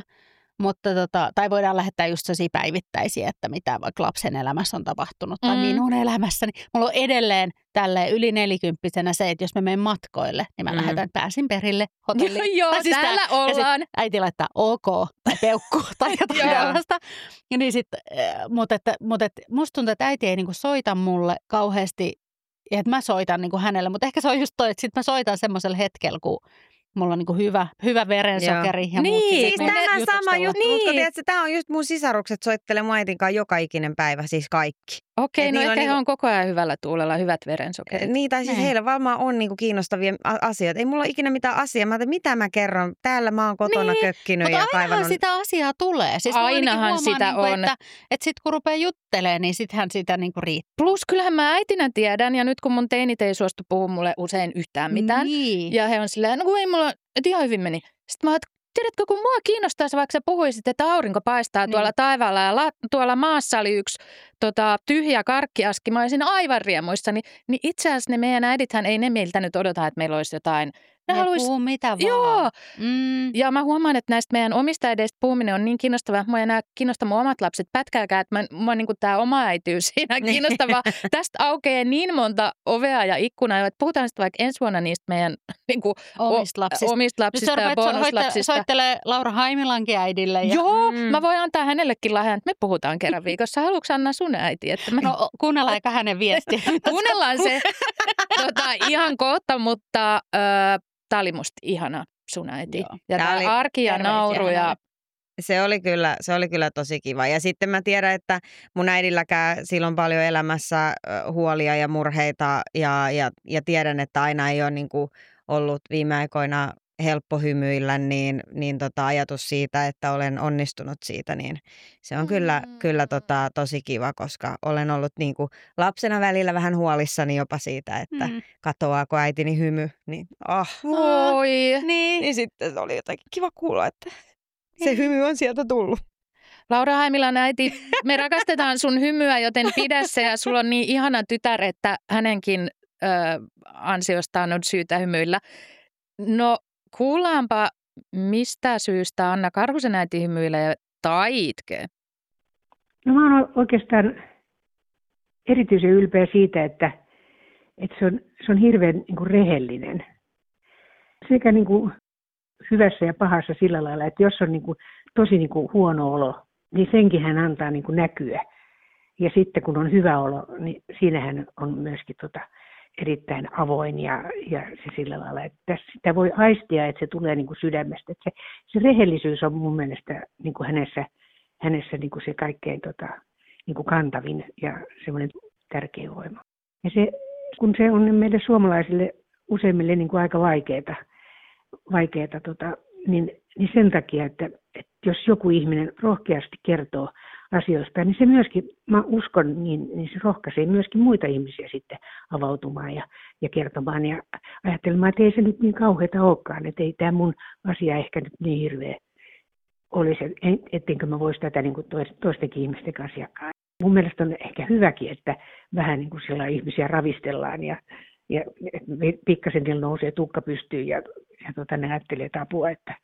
Mutta tai voidaan lähettää just sellaisia päivittäisiä, että mitä vaikka lapsen elämässä on tapahtunut tai minun elämässäni. Mulla on edelleen tälleen yli 40-vuotiaana se, että jos mä menen matkoille, niin mä lähetän pääsin perille hotelliin.
Joo,
siis
täällä ollaan.
Äiti laittaa OK tai peukku tai jotain tällaista. Ja niin mutta musta tuntuu, että äiti ei niinku soita mulle kauheasti, että mä soitan niinku hänelle. Mutta ehkä se on just toi, että sit mä soitan semmoisella hetkellä, kun mulla on niinku hyvä verensokeri ja muut.
Siis tämähän sama juttu, mutta tiedätkö, tämä on just mun sisarukset soittelee mun äitin kanssa joka ikinen päivä, siis kaikki.
Okei, no ehkä he on koko ajan hyvällä tuulella, hyvät verensokerit.
Niin, tai siis heillä varmaan on niinku kiinnostavia asioita. Ei mulla ole ikinä mitään asiaa. Mä ajattelin, mitä mä kerron? Täällä mä oon kotona kökkinyt ja kaivannut.
Mutta ainahan sitä asiaa tulee. Siis
ainahan sitä
niinku,
on.
Että sit kun rupeaa juttelemaan, niin sittenhän sitä niinku riittää.
Plus kyllähän mä äitinä tiedän, ja nyt kun mun teinit ei suostu puhua mulle usein yhtään mitään. Niin. Ja he on silleen, no kun ei mulla, että ihan hyvin meni. Sitten mä tiedätkö, kun mua kiinnostaisi, vaikka sä puhuisit, että aurinko paistaa tuolla taivaalla ja tuolla maassa oli yksi tyhjä karkkiaski, mä olisin aivan riemuissa, niin itse asiassa ne meidän äidithän ei ne meiltä nyt odota, että meillä olisi jotain.
Ne puhuu mitä vaan.
Joo. Ja mä huomaan, että näistä meidän omista äideistä puhuminen on niin kiinnostavaa. Mua ei enää kiinnosta mun omat lapset pätkääkään, että mua niin kuin tämä oma äitiys siinä kiinnostavaa. Tästä aukeaa niin monta ovea ja ikkunaa, että puhutaan sitten vaikka ensi vuonna niistä meidän niin kuin omista lapsista ja bonuslapsista.
Soittelee Laura Haimilankin äidille. Ja...
Joo, mä voin antaa hänellekin lahjan, että me puhutaan kerran viikossa. Haluatko Anna sun äiti? Että
No kuunnellaan eikä hänen viestiä.
Kuunnellaan se ihan kohta, mutta... Tämä oli musta ihana sun äiti. Joo. Ja tämä arki ja nauru. Ja...
Se oli kyllä tosi kiva. Ja sitten mä tiedän, että mun äidilläkään sillä on paljon elämässä huolia ja murheita. Ja tiedän, että aina ei ole niin kuin ollut viime aikoina helppo hymyillä, niin ajatus siitä, että olen onnistunut siitä, niin se on kyllä tosi kiva, koska olen ollut niin kuin lapsena välillä vähän huolissani jopa siitä, että katoaako äitini hymy, niin
voi.
Niin sitten oli jotakin kiva kuulla, että se hymy on sieltä tullut.
Laura Haimilan äiti, me rakastetaan sun hymyä, joten pidä se, ja sulla on niin ihana tytär, että hänenkin ansiostaan on syytä hymyillä. No, kuullaanpa, mistä syystä Anna Karhusen äiti hymyilee tai itkee?
No mä oon oikeastaan erityisen ylpeä siitä, että se on hirveän niin kuin rehellinen. Sekä niin kuin hyvässä ja pahassa sillä lailla, että jos on niin kuin tosi niin kuin huono olo, niin senkin hän antaa niin kuin näkyä. Ja sitten kun on hyvä olo, niin siinähän on myöskin erittäin avoin ja se sillä lailla, että sitä voi aistia, että se tulee niin kuin sydämestä. Että se rehellisyys on mun mielestä niin kuin hänessä niin kuin se kaikkein niin kuin kantavin ja semmoinen tärkeä voima. Ja kun se on meille suomalaisille useimmille niin kuin aika vaikeata niin sen takia, että jos joku ihminen rohkeasti kertoo asioista, niin se myöskin, mä uskon, niin se rohkaisee myöskin muita ihmisiä sitten avautumaan ja kertomaan ja ajattelemaan, että ei se nyt niin kauheata olekaan, että ei tämä mun asia ehkä nyt niin hirveä olisi, ettenkö mä voisi tätä niin kuin toistenkin ihmisten kanssa jakaa. Mun mielestä on ehkä hyväkin, että vähän niin kuin siellä ihmisiä ravistellaan ja pikkasen niillä nousee tukka pystyyn ja ne ajattelee apua, että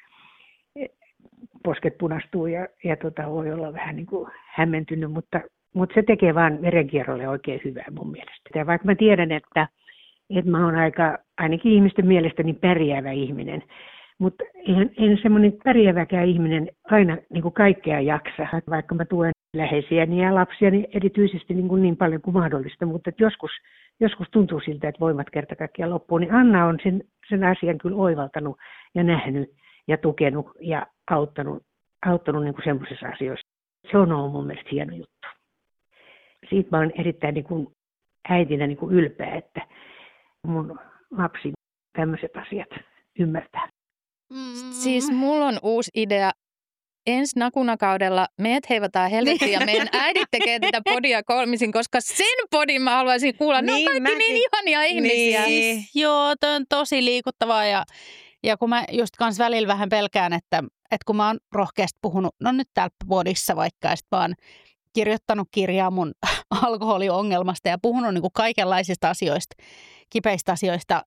posket punastuu ja voi olla vähän niin kuin hämmentynyt, mutta se tekee vaan verenkierrolle oikein hyvää mun mielestä. Ja vaikka mä tiedän, että mä oon ainakin ihmisten mielestä niin pärjäävä ihminen, mutta en semmoinen pärjääväkään ihminen aina niin kuin kaikkea jaksa, vaikka mä tuen läheisiäni ja lapsiani erityisesti niin paljon kuin mahdollista, mutta joskus tuntuu siltä, että voimat kerta kaikkiaan loppuu, niin Anna on sen asian kyllä oivaltanut ja nähnyt ja tukenut ja auttanut niin kuin semmoisissa asioissa. Se on ollut mun mielestä hieno juttu. Siitä mä oon erittäin niin kuin äitinä niin kuin ylpeä, että mun lapsi tämmöiset asiat ymmärtää.
Siis mulla on uusi idea. Ensi nakunakaudella meidät heivataan helvettiin ja meidän äidit tekee tätä podia kolmisin, koska sen podin mä haluaisin kuulla. Ne on kaikki niin ihania ihmisiä.
Siis, joo, toi on tosi liikuttavaa ja kun mä just kans välillä vähän pelkään, että kun mä oon rohkeasti puhunut, no nyt täällä podissa vaikka, ja sit mä oon kirjoittanut kirjaa mun alkoholiongelmasta ja puhunut niinku kaikenlaisista asioista, kipeistä asioista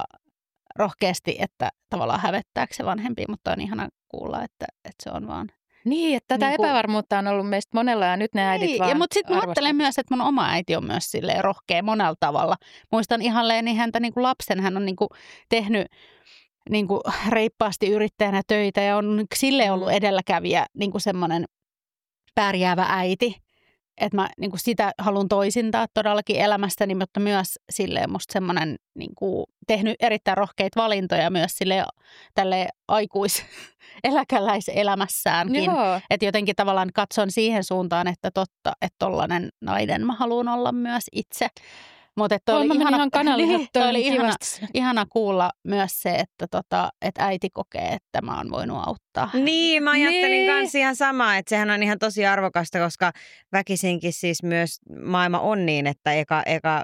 rohkeasti, että tavallaan hävettääkö se vanhempia, mutta on ihana kuulla, että se on vaan
Niin, että tätä epävarmuutta on ollut meistä monella ja nyt ne äidit vaan
mutta sitten mä ajattelen myös, että mun oma äiti on myös silleen rohkea monella tavalla. Muistan ihan Leeni häntä niin kuin lapsen, hän on niin kuin tehnyt niin kuin reippaasti yrittäjänä töitä ja on silleen ollut edelläkävijä niin kuin semmoinen pärjäävä äiti. Että mä niin kuin sitä haluan toisintaa todellakin elämästäni, mutta myös silleen musta semmoinen niin kuin tehnyt erittäin rohkeita valintoja myös silleen tälle aikuiseläkeläiselämässäänkin. Että jotenkin tavallaan katson siihen suuntaan, että totta, että tollainen nainen mä haluan olla myös itse. Mutta oli ihana kuulla myös se, että äiti kokee, että mä oon voinut auttaa.
Niin, mä ajattelin kanssa ihan samaa, että sehän on ihan tosi arvokasta, koska väkisinkin siis myös maailma on niin, että eka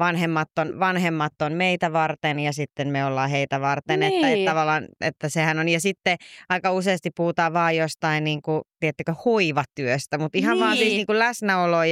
vanhemmat on meitä varten ja sitten me ollaan heitä varten. Niin. Että tavallaan, että sehän on. Ja sitten aika useasti puhutaan vaan jostain niin kuin, tiedättekö, hoivatyöstä, mutta ihan vaan siis niin kuin läsnäolo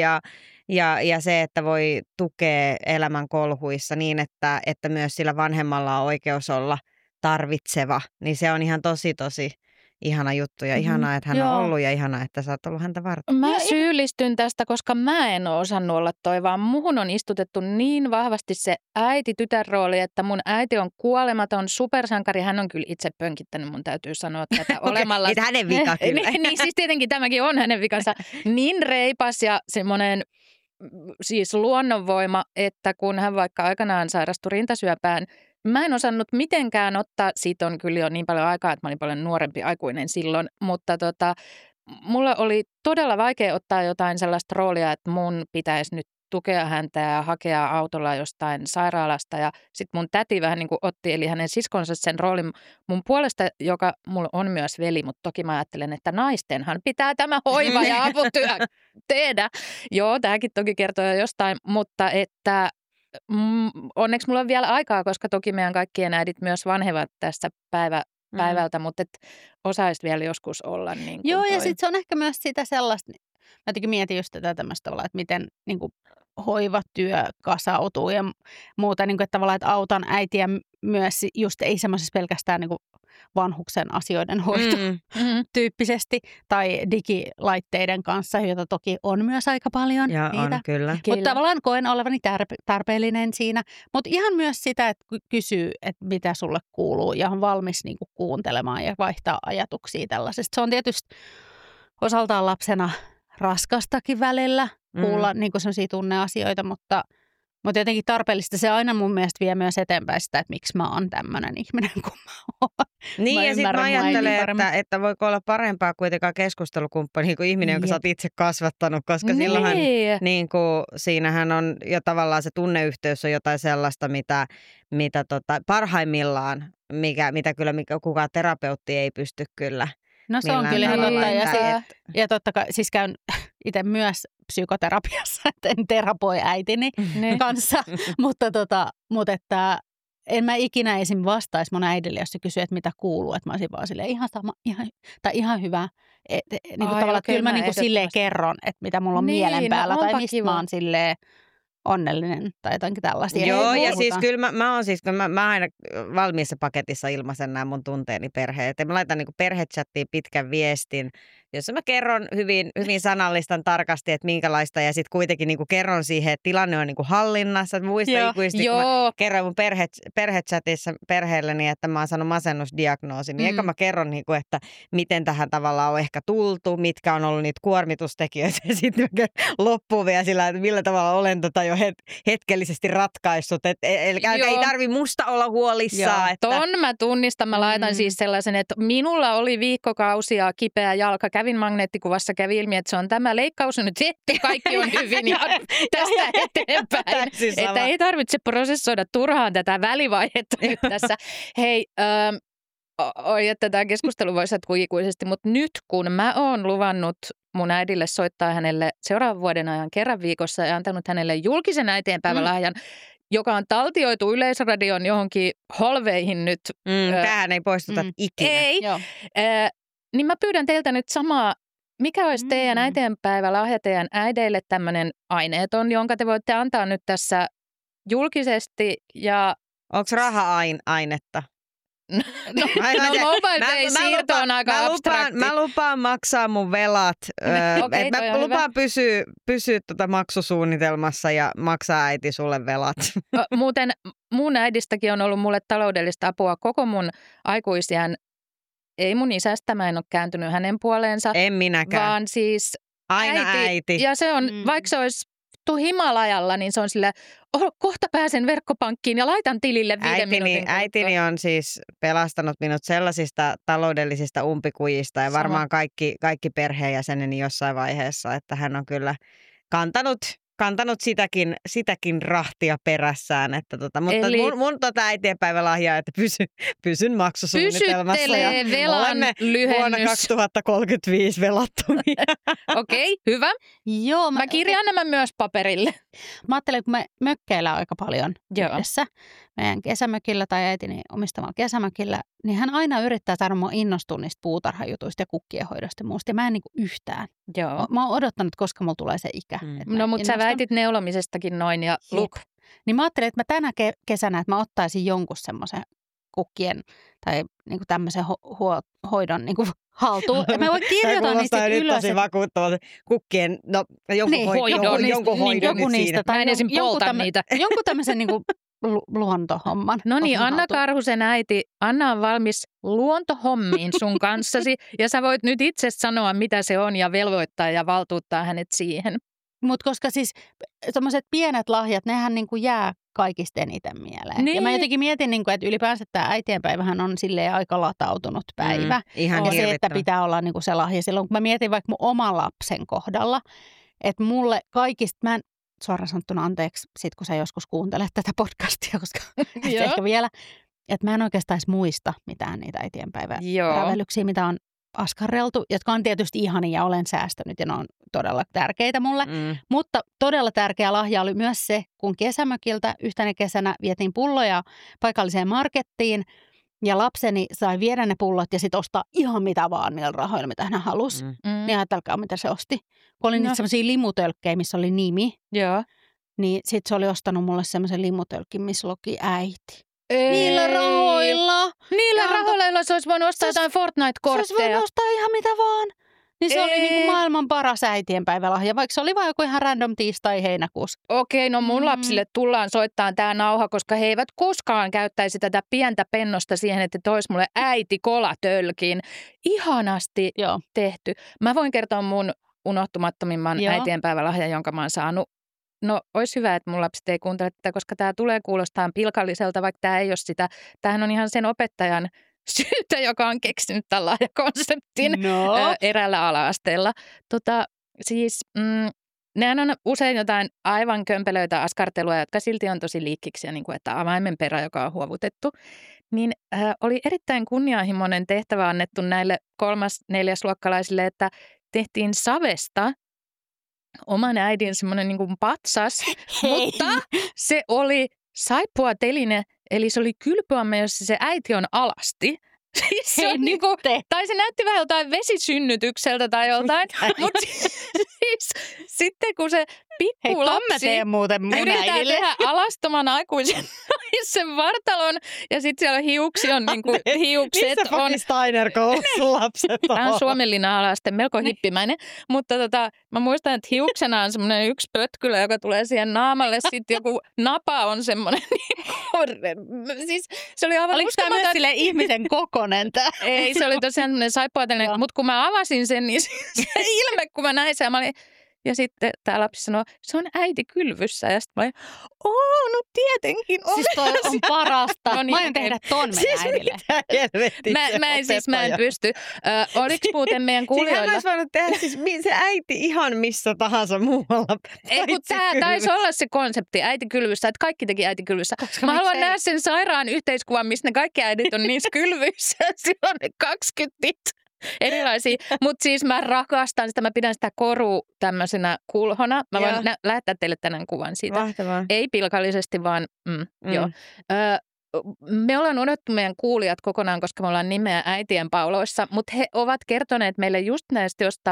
ja se, että voi tukea elämän kolhuissa niin, että myös sillä vanhemmalla on oikeus olla tarvitseva, niin se on ihan tosi ihana juttu ja ihanaa, että hän on ollut ja ihanaa, että sä oot ollut häntä varten.
Mä syyllistyn tästä, koska mä en ole osannut olla toi, vaan muhun on istutettu niin vahvasti se äiti-tytär-rooli, että mun äiti on kuolematon supersankari. Hän on kyllä itse pönkittänyt, mun täytyy sanoa tätä olemalla.
Ei hänen vika kyllä.
Niin siis tietenkin tämäkin on hänen vikansa. Niin reipas ja semmoinen siis luonnonvoima, että kun hän vaikka aikanaan sairastui rintasyöpään, mä en osannut mitenkään ottaa, siitä on kyllä jo niin paljon aikaa, että mä olin paljon nuorempi aikuinen silloin, mutta mulle oli todella vaikea ottaa jotain sellaista roolia, että mun pitäisi nyt tukea häntä ja hakea autolla jostain sairaalasta. Ja sitten mun täti vähän niin kuin otti, eli hänen siskonsa sen roolin mun puolesta, joka mulla on myös veli, mutta toki mä ajattelen, että naistenhan pitää tämä hoiva ja aputyö tehdä. Joo, tämäkin toki kertoo jo jostain, mutta että onneksi mulla on vielä aikaa, koska toki meidän kaikkien äidit myös vanhevat tässä päivältä, mutta osaisi vielä joskus olla niin kuin
joo, ja sitten se on ehkä myös sitä sellaista, mä jotenkin mietin just tätä tämmöistä tavalla, että miten niin kuin hoivatyö kasautuu ja muuta, niin kuin, että tavallaan, että autan äitiä myös just ei semmoisessa pelkästään niin kuin vanhuksen asioiden hoito tyyppisesti tai digilaitteiden kanssa, joita toki on myös aika paljon.
Ja
niitä.
on, kyllä.
Mutta tavallaan koen olevani tarpeellinen siinä. Mutta ihan myös sitä, että kysyy, että mitä sulle kuuluu ja on valmis niinku kuuntelemaan ja vaihtaa ajatuksia tällaisesta. Se on tietysti osaltaan lapsena raskastakin välillä kuulla niinku sellaisia tunneasioita, mutta jotenkin tarpeellista se aina mun mielestä vie myös eteenpäin sitä, että miksi mä oon tämmöinen ihminen kuin mä oon.
Niin ja sitten mä ajattelen, että voiko olla parempaa kuitenkaan keskustelukumppani kuin ihminen, jonka sä oot itse kasvattanut, koska silloinhan niin kuin, siinähän on jo tavallaan se tunneyhteys on jotain sellaista, mitä parhaimmillaan, mitä kyllä kukaan terapeutti ei pysty kyllä.
No se on kyllä ihan totta. Ja totta kai, siis käyn itse myös psykoterapiassa, että en terapoi äitini kanssa, mutta että en mä ikinä esim. Vastaisi mun äidille, jos se kysyy, että mitä kuuluu, että mä olisin vaan silleen ihan hyvä. Niin kuin tavallaan, että kyllä mä niin kuin silleen kerron, että mitä mulla on mielen päällä tai mistä kiva. Mä oon silleen onnellinen tai jotakin tällaisia.
Joo, ja siis kyllä mä aina valmiissa paketissa ilmaisen nämä mun tunteeni perheet. Mä laitan niinku perhechattiin pitkän viestin, jossa mä kerron hyvin sanallistan tarkasti, että minkälaista, ja sitten kuitenkin niinku kerron siihen, että tilanne on niinku hallinnassa. Muistan ikuisesti, kun mä kerroin mun perhechatissa perheelleni, että mä oon saanut masennusdiagnoosin, niin eikä mä kerron, niinku, että miten tähän tavallaan on ehkä tultu, mitkä on ollut niitä kuormitustekijöitä, ja sitten loppuun vielä sillä, että millä tavalla olen jo hetkellisesti ratkaissut. Eli ei tarvi musta olla huolissaan. Että
ton mä tunnistan. Mä laitan siis sellaisen, että minulla oli viikkokausia kipeä jalka. Kävin magneettikuvassa, kävi ilmi, että se on tämä leikkaus on nyt tehty. Kaikki on hyvin ja tästä eteenpäin. Että ei tarvitse prosessoida turhaan tätä välivaihetta nyt tässä. Hei, että tämä keskustelu voisi jatkuu ikuisesti, mutta nyt kun mä oon luvannut mun äidille soittaa hänelle seuraavan vuoden ajan kerran viikossa ja antanut hänelle julkisen äitienpäivälahjan, joka on taltioitu Yleisradion johonkin holveihin nyt.
Tähän ei poistuta ikinä.
Ei. Niin mä pyydän teiltä nyt samaa. Mikä olisi teidän äitienpäivälahja teidän äideille tämmöinen aineeton, jonka te voitte antaa nyt tässä julkisesti? Ja
onko raha-ainetta?
mobile-pay-siirto on aika abstrakti.
Mä lupaan maksaa mun velat. Mä lupaan pysyä maksusuunnitelmassa ja maksaa äiti sulle velat.
Muuten mun äidistäkin on ollut mulle taloudellista apua koko mun aikuisiän. Ei mun isästä, mä en ole kääntynyt hänen puoleensa.
En minäkään.
Vaan siis
aina äiti.
Ja se on, vaikka se olisi Himalajalla, niin se on sillä, kohta pääsen verkkopankkiin ja laitan tilille 5 minuutin kuluttua.
Äitini on siis pelastanut minut sellaisista taloudellisista umpikujista ja varmaan kaikki perheenjäseneni jossain vaiheessa, että hän on kyllä kantanut sitäkin rahtia perässään. Että mutta eli mun äitienpäivälahjaa, että pysyn maksusuunnitelmassa.
Pysyttelee velan
olemme
lyhennys.
Vuonna 2035 velattomia.
Okei, hyvä.
Joo,
mä kirjaan nämä myös paperille.
Mä ajattelen, kun me mökkeillään aika paljon yhdessä meidän kesämökillä tai äitini omistamalla kesämökillä, niin hän aina yrittää saada mua innostua niistä puutarhajutuista ja kukkien hoidosta ja muusta. Ja mä en niinku yhtään.
Joo.
Mä oon odottanut, koska mulla tulee se ikä.
No, mutta sä väitit neulomisestakin noin ja look.
Niin mä ajattelin, että mä tänä kesänä, että mä ottaisin jonkun semmoisen kukkien tai niinku tämmöisen hoidon niinku haltuun. Ja mä voin kirjoittaa niistä ylös.
Tosi vakuuttavaa kukkien, jonkun hoidon
niistä.
Tai esim. polta niitä.
Jonkun tämmöisen niinku luontohomman.
No niin, Anna Karhusen äiti, Anna on valmis luontohommiin sun kanssasi ja sä voit nyt itse sanoa, mitä se on ja velvoittaa ja valtuuttaa hänet siihen.
Mutta koska siis tommoset pienet lahjat, nehän niinku jää kaikista eniten mieleen.
Niin.
Ja mä jotenkin mietin, niinku, että ylipäänsä tämä äitienpäivähän on silleen aika latautunut päivä.
Ihan
ja se, että pitää olla niinku se lahja silloin, kun mä mietin vaikka mun oman lapsen kohdalla, että mulle kaikista, mä en suoraan sanottuna anteeksi, sit kun sä joskus kuuntelet tätä podcastia, koska ehkä vielä, että mä en oikeastaan edes muista mitään niitä äitienpäivärävelyksiä, mitä on askarreltu, jotka on tietysti ihania ja olen säästänyt ja ne on todella tärkeitä mulle. Mutta todella tärkeä lahja oli myös se, kun kesämökiltä yhtenä kesänä vietiin pulloja paikalliseen markettiin ja lapseni sai viedä ne pullot ja sitten ostaa ihan mitä vaan niillä rahoilla, mitä hän halusi. Niin ajatelkaa, mitä se osti. Kun oli niitä semmoisia limutölkkejä, missä oli nimi, niin sitten se oli ostanut mulle semmoisen limutölkin, missä luki äiti. Niillä rahoilla.
Niillä rahoilla, joilla se olisi voinut ostaa jotain Fortnite-kortteja.
Se olisi voinut ostaa ihan mitä vaan. Niin se oli niin kuin maailman paras äitienpäivälahja, vaikka se oli vain joku ihan random tiistai heinäkuussa.
Okei, no mun lapsille tullaan soittamaan tämä nauha, koska he eivät koskaan käyttäisi tätä pientä pennosta siihen, että tois mulle äiti kolatölkin. Ihanasti tehty. Mä voin kertoa mun unohtumattomimman äitienpäivälahjan, jonka mä oon saanut. No, olisi hyvä, että mun lapset ei kuuntele tätä, koska tämä tulee kuulostaa pilkalliselta, vaikka tämä ei ole sitä. Tämähän on ihan sen opettajan syytä, joka on keksinyt tämän lahjakonseptin eräällä ala-asteella. Nehän on usein jotain aivan kömpelöitä askartelua, jotka silti on tosi liikkiksiä, niin kuin että avaimen perä, joka on huovutettu. Niin oli erittäin kunnianhimoinen tehtävä annettu näille 3.-4.-luokkalaisille, että tehtiin savesta oman äidin semmoinen niin kuin patsas, mutta se oli saippuateline, eli se oli kylpyamme, jossa se äiti on alasti. Siis se on niinku, tai se näytti vähän jotain vesisynnytykseltä tai joltain, mutta siis sitten kun se pikku lapsi yrittää tehdä alastoman aikuisen naisen vartalon ja sitten siellä hiuksi on niinku hiukset.
Missä fucking Steiner-koulussa lapset on?
Tämä on suomenlinnan alaste, melko hippimäinen, mutta mä muistan, että hiuksena on semmoinen yksi pötkylä, joka tulee siihen naamalle, sitten joku napa on semmoinen, siis se oli aivan
uskomaton. Oliko tämä myös silleen ihmisen kokonen tää?
Ei, se oli tosiaan semmoinen saippuatelinen, mutta kun mä avasin sen, niin se ilme, kun mä näin sen, mä olin, ja sitten tämä lapsi sanoi, se on äiti kylvyssä. Ja sitten mä olin, no tietenkin on.
Siis toi on parasta. No niin, mä aion tehdä ton meidän äidille.
Mä en pysty. Oliko muuten meidän kuulijoilla?
Siis hän olisi voinut tehdä se äiti ihan missä tahansa muualla.
Ei, kun tämä taisi olla se konsepti, äiti kylvyssä, että kaikki teki äiti kylvyssä. Mä haluan nähdä sen sairaan yhteiskuvan, missä ne kaikki äidit on niissä kylvyissä. Silloin ne 20 erilaisia, mutta siis mä rakastan sitä, mä pidän sitä korua tämmöisenä kulhona. Mä voin lähettää teille tänään kuvan siitä.
Mahtavaa.
Ei pilkallisesti, vaan joo. Me ollaan unohdettu meidän kuulijat kokonaan, koska me ollaan nimeä äitien pauloissa, mutta he ovat kertoneet meille just näistä jostain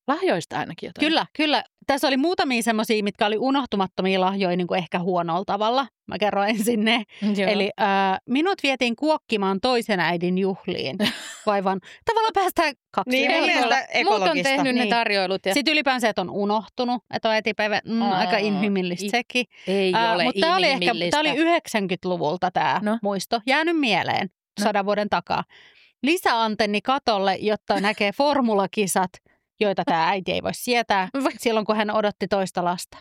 lahjoista ainakin jotain.
Kyllä. Tässä oli muutamia semmoisia, mitkä oli unohtumattomia lahjoja niin kuin ehkä huonolla tavalla. Mä kerron ensin ne.
Joo.
Eli minut vietiin kuokkimaan toisen äidin juhliin. Vaivan tavallaan päästään 2
Niin, mun mielestä
Muut on
ekologista.
tehnyt ne tarjoilut. Ja...
Sitten ylipäänsä, että on unohtunut, että on äitipäivä aika inhimillistä sekin.
Ei ole
mutta tämä oli 90-luvulta tämä muisto. Jäänyt mieleen 100 vuoden takaa. Lisäantenni katolle, jotta näkee formulakisat, joita tämä äiti ei voi sietää silloin, kun hän odotti toista lasta.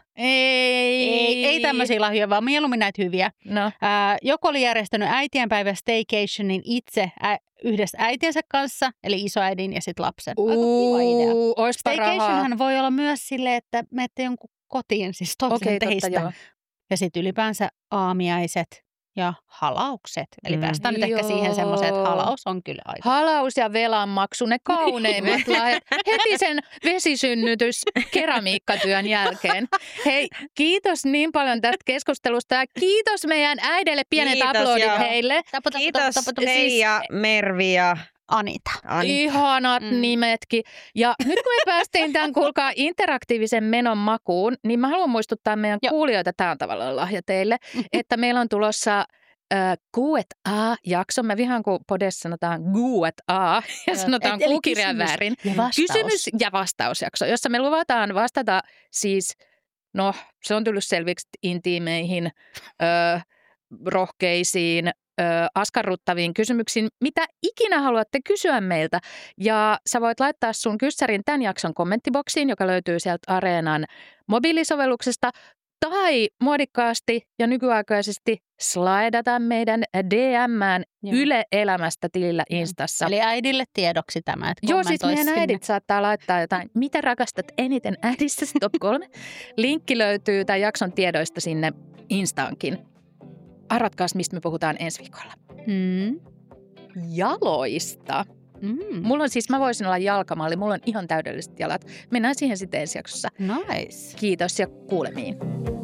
Ei tämmöisiä lahjoja, vaan mieluummin näitä hyviä.
No.
Joku oli järjestänyt äitienpäivä staycationin itse yhdessä äitiensä kanssa, eli isoäidin ja sitten lapsen. Aika kiva idea. Staycationhan voi olla myös silleen, että menette jonkun kotiin, siis toisen teistä. Ja sitten ylipäänsä aamiaiset ja halaukset. Eli päästään nyt ehkä siihen semmoiseen, että halaus on kyllä aika.
Halaus ja velanmaksu, ne kauneimmat lahjat. Heti sen vesisynnytys keramiikkatyön jälkeen. Hei, kiitos niin paljon tästä keskustelusta ja kiitos meidän äidille, pienet aplodit heille.
Kiitos Leija, Mervi ja
Anita.
Ihanat nimetkin. Ja nyt kun me päästiin tämän, kuulkaa, interaktiivisen menon makuun, niin mä haluan muistuttaa meidän kuulijoita, tämä on tavallaan lahja teille, että meillä on tulossa Q&A-jakso. Mä vihaan, kun podessa sanotaan Q&A ja sanotaan Q-kirjan väärin. Kysymys- ja vastausjakso, jossa me luvataan vastata siis, no se on tullut selviksi intiimeihin, rohkeisiin, askarruttaviin kysymyksiin, mitä ikinä haluatte kysyä meiltä. Ja sä voit laittaa sun kyssärin tämän jakson kommenttiboksiin, joka löytyy sieltä Areenan mobiilisovelluksesta, tai muodikkaasti ja nykyaikaisesti slaidata meidän DM:ään Yle Elämästä -tilillä Instassa.
Eli äidille tiedoksi tämä, että
joo, siis meidän äidit saattaa laittaa jotain, mitä rakastat eniten äidistä, top 3. Linkki löytyy tämän jakson tiedoista sinne Instaankin. Arvatkaas, mistä me puhutaan ensi viikolla. Jaloista. Mulla on siis, mä voisin olla jalkamalli, mulla on ihan täydelliset jalat. Mennään siihen sitten ensi jaksossa.
Nice.
Kiitos ja kuulemiin.